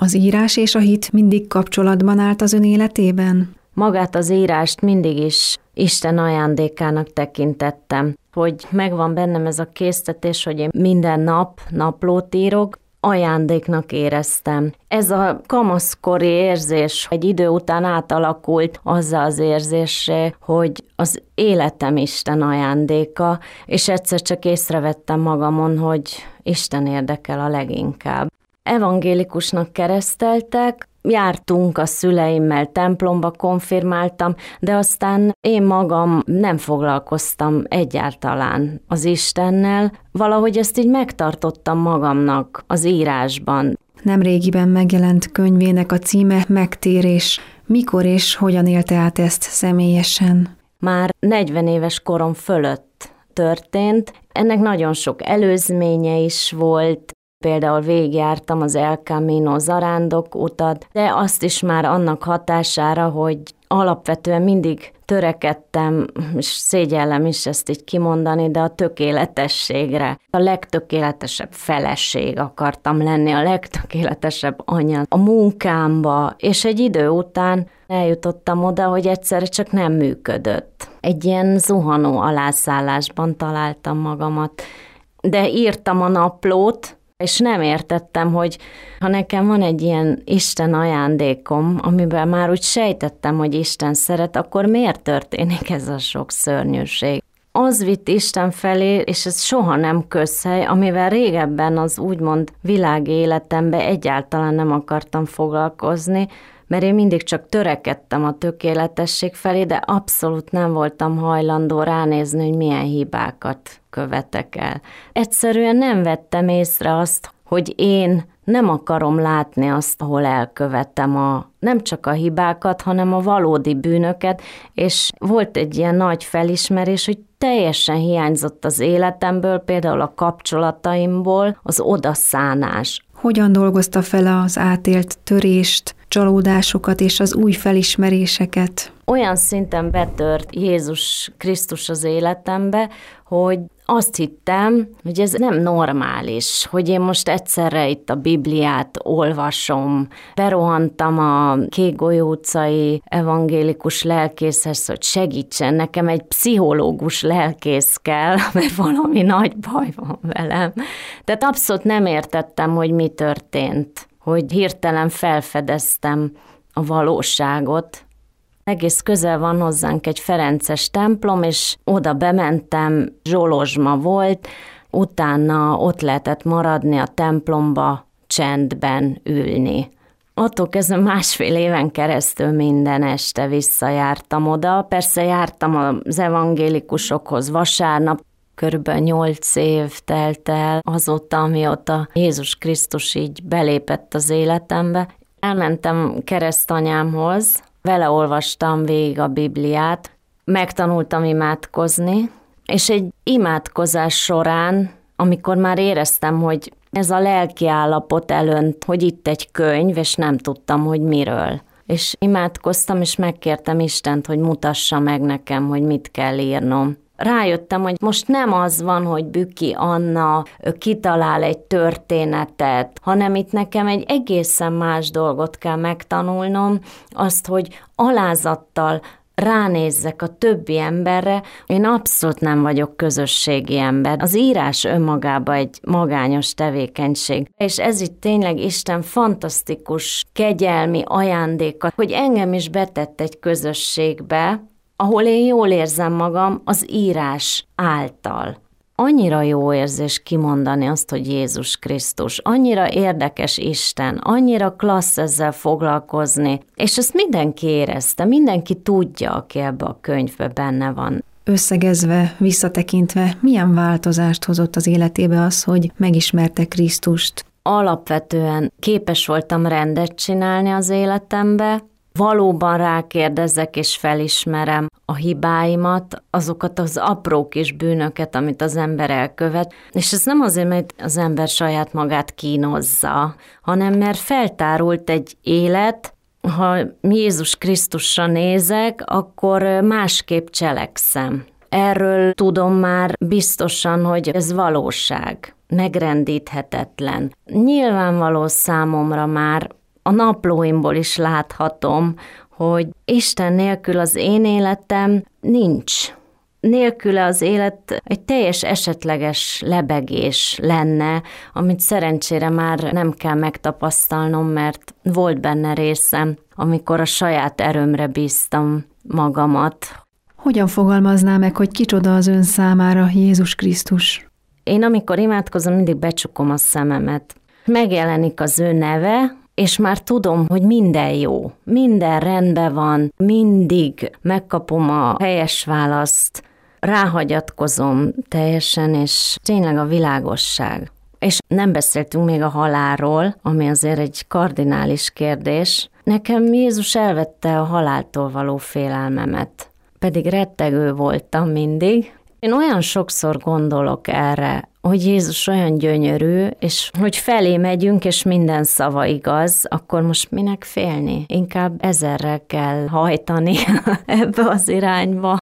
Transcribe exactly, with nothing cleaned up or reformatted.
Az írás és a hit mindig kapcsolatban állt az ön életében? Magát az írást mindig is Isten ajándékának tekintettem, hogy megvan bennem ez a késztetés, hogy én minden nap naplót írok, ajándéknak éreztem. Ez a kamaszkori érzés egy idő után átalakult azzal az érzésre, hogy az életem Isten ajándéka, és egyszer csak észrevettem magamon, hogy Isten érdekel a leginkább. Evangélikusnak kereszteltek, jártunk a szüleimmel templomba, konfirmáltam, de aztán én magam nem foglalkoztam egyáltalán az Istennel, valahogy ezt így megtartottam magamnak az írásban. Nemrégiben megjelent könyvének a címe Megtérés. Mikor és hogyan élte át ezt személyesen? Már negyven éves korom fölött történt, ennek nagyon sok előzménye is volt. Például végigjártam az El Camino zarándok utat, de azt is már annak hatására, hogy alapvetően mindig törekedtem, és szégyellem is ezt így kimondani, de a tökéletességre. A legtökéletesebb feleség akartam lenni, a legtökéletesebb anya a munkámba, és egy idő után eljutottam oda, hogy egyszerre csak nem működött. Egy ilyen zuhanó alászállásban találtam magamat, de írtam a naplót, és nem értettem, hogy ha nekem van egy ilyen Isten ajándékom, amiben már úgy sejtettem, hogy Isten szeret, akkor miért történik ez a sok szörnyűség? Az vitt Isten felé, és ez soha nem közhely, amivel régebben az úgymond világi életemben egyáltalán nem akartam foglalkozni, mert én mindig csak törekedtem a tökéletesség felé, de abszolút nem voltam hajlandó ránézni, hogy milyen hibákat követek el. Egyszerűen nem vettem észre azt, hogy én nem akarom látni azt, ahol elkövettem a, nem csak a hibákat, hanem a valódi bűnöket, és volt egy ilyen nagy felismerés, hogy teljesen hiányzott az életemből, például a kapcsolataimból az odaszánás. Hogyan dolgozta fel az átélt törést, csalódásokat és az új felismeréseket? Olyan szinten betört Jézus Krisztus az életembe, hogy azt hittem, hogy ez nem normális, hogy én most egyszerre itt a Bibliát olvasom. Berohantam a Kékgolyó utcai evangélikus lelkészhez, hogy segítsen, nekem egy pszichológus lelkész kell, mert valami nagy baj van velem. Tehát abszolút nem értettem, hogy mi történt, hogy hirtelen felfedeztem a valóságot. Egész közel van hozzánk egy ferences templom, és oda bementem, zsolozsma volt, utána ott lehetett maradni a templomba, csendben ülni. Attól kezdve másfél éven keresztül minden este visszajártam oda, persze jártam az evangélikusokhoz vasárnap, körülbelül nyolc év telt el azóta, amióta Jézus Krisztus így belépett az életembe. Elmentem keresztanyámhoz, vele olvastam végig a Bibliát, megtanultam imádkozni, és egy imádkozás során, amikor már éreztem, hogy ez a lelki állapot elönt, hogy itt egy könyv, és nem tudtam, hogy miről. És imádkoztam, és megkértem Istent, hogy mutassa meg nekem, hogy mit kell írnom. Rájöttem, hogy most nem az van, hogy Bükki Anna kitalál egy történetet, hanem itt nekem egy egészen más dolgot kell megtanulnom, azt, hogy alázattal ránézzek a többi emberre. Én abszolút nem vagyok közösségi ember. Az írás önmagában egy magányos tevékenység. És ez itt tényleg Isten fantasztikus, kegyelmi ajándéka, hogy engem is betett egy közösségbe, ahol én jól érzem magam az írás által. Annyira jó érzés kimondani azt, hogy Jézus Krisztus, annyira érdekes Isten, annyira klassz ezzel foglalkozni, és ezt mindenki érezte, mindenki tudja, aki ebbe a könyvbe benne van. Összegezve, visszatekintve, milyen változást hozott az életébe az, hogy megismerte Krisztust? Alapvetően képes voltam rendet csinálni az életembe, valóban rákérdezek és felismerem a hibáimat, azokat az apró kis bűnöket, amit az ember elkövet, és ez nem azért, mert az ember saját magát kínozza, hanem mert feltárult egy élet, ha Jézus Krisztusra nézek, akkor másképp cselekszem. Erről tudom már biztosan, hogy ez valóság, megrendíthetetlen. Nyilvánvaló számomra már, a naplóimból is láthatom, hogy Isten nélkül az én életem nincs. Nélküle az élet egy teljes esetleges lebegés lenne, amit szerencsére már nem kell megtapasztalnom, mert volt benne részem, amikor a saját erőmre bíztam magamat. Hogyan fogalmazná meg, hogy kicsoda az ön számára Jézus Krisztus? Én amikor imádkozom, mindig becsukom a szememet. Megjelenik az ő neve, és már tudom, hogy minden jó, minden rendben van, mindig megkapom a helyes választ, ráhagyatkozom teljesen, és tényleg a világosság. És nem beszéltünk még a halálról, ami azért egy kardinális kérdés. Nekem Jézus elvette a haláltól való félelmemet, pedig rettegő voltam mindig. Én olyan sokszor gondolok erre, hogy Jézus olyan gyönyörű, és hogy felé megyünk, és minden szava igaz, akkor most minek félni? Inkább ezerrel kell hajtani ebbe az irányba.